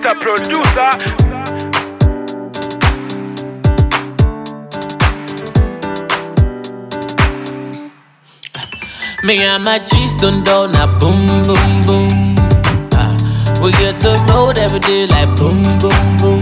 producer. Me and my G's done down now boom boom boom. We hit the road every day like boom boom boom.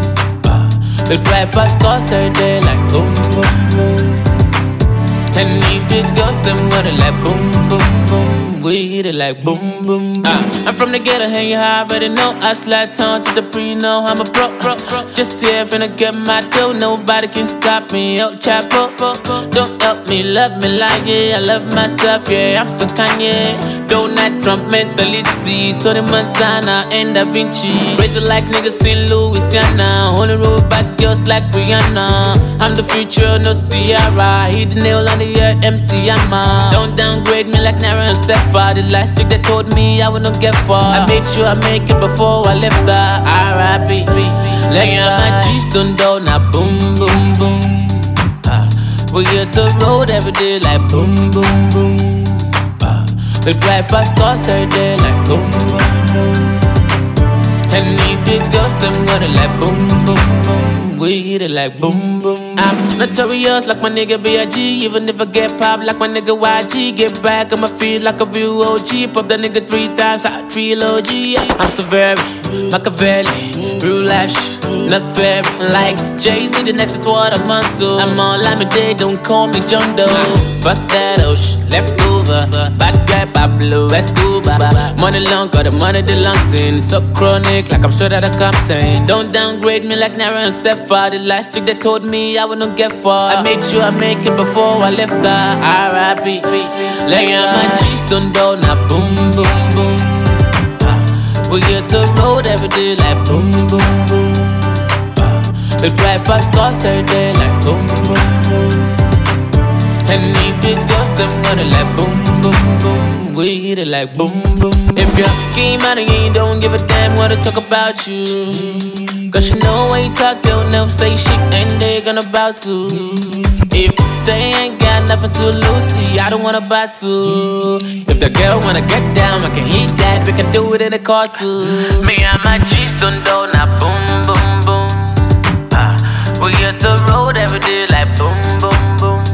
We drive past cars every day like boom boom boom. And leave the girls them running like boom boom boom. We hit it like boom boom. I'm from the ghetto, and you already know. I slide tongue to the pre-know I'm a bro. Just here finna get my dough. Nobody can stop me. Oh, chapo, don't help me, love me like yeah. I love myself, yeah. I'm so Kanye. Donald Trump mentality. Tony Montana and Da Vinci. Raise it like niggas in Louisiana. Only road bad girls like Rihanna. I'm the future, no Ciara. Hit the nail on the ear, MC Hammer. Don't downgrade me like Nara and Sefa. The last chick that told me I wouldn't get far. I made sure I make it before I left her. R.I.P. Like my G's done down now boom boom boom. We hit the road every day like boom boom boom. We drive past cars every day like boom boom boom. And leave the girls them running like boom boom boom. We hit it like boom boom. I'm notorious like my nigga B.I.G. Even if I get popped like my nigga YG. Get back on my feet like a real OG. Pop that nigga 3 times, hot trilogy. I'm so very Machiavelli, real life shit, not fair. Like Jay-Z, the next is what I'm onto. I'm all like me, they don't call me John Doe. Fuck that oh shit, left over. Bad guy Pablo Escobar. Money long, got the money the long thing. So chronic, like I'm straight out of Compton. Don't downgrade me like Nara and Sefa. The last chick that told me I wouldn't get far. I made sure I make it before I left her. R.I.P. Like my G's done down now boom boom boom. We hit the road every day like boom boom boom. We drive past cars every day like boom boom boom. And leave the girls them running like boom boom boom. We hit it like boom boom. If you came out and you don't give a damn what to talk about you. Cause you know when you talk, they'll never say shit and they gonna bout to. If they ain't got nothing to lose, see, I don't wanna battle. If the girl wanna get down, I can hit that, we can do it in the car too. Me and my G's done down now boom boom boom. We hit the road every day like boom boom boom.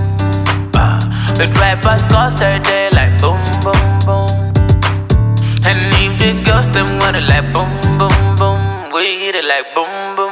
We drive past cars every day like boom boom boom. And leave the girls them running like boom boom boom. We hit it like boom boom.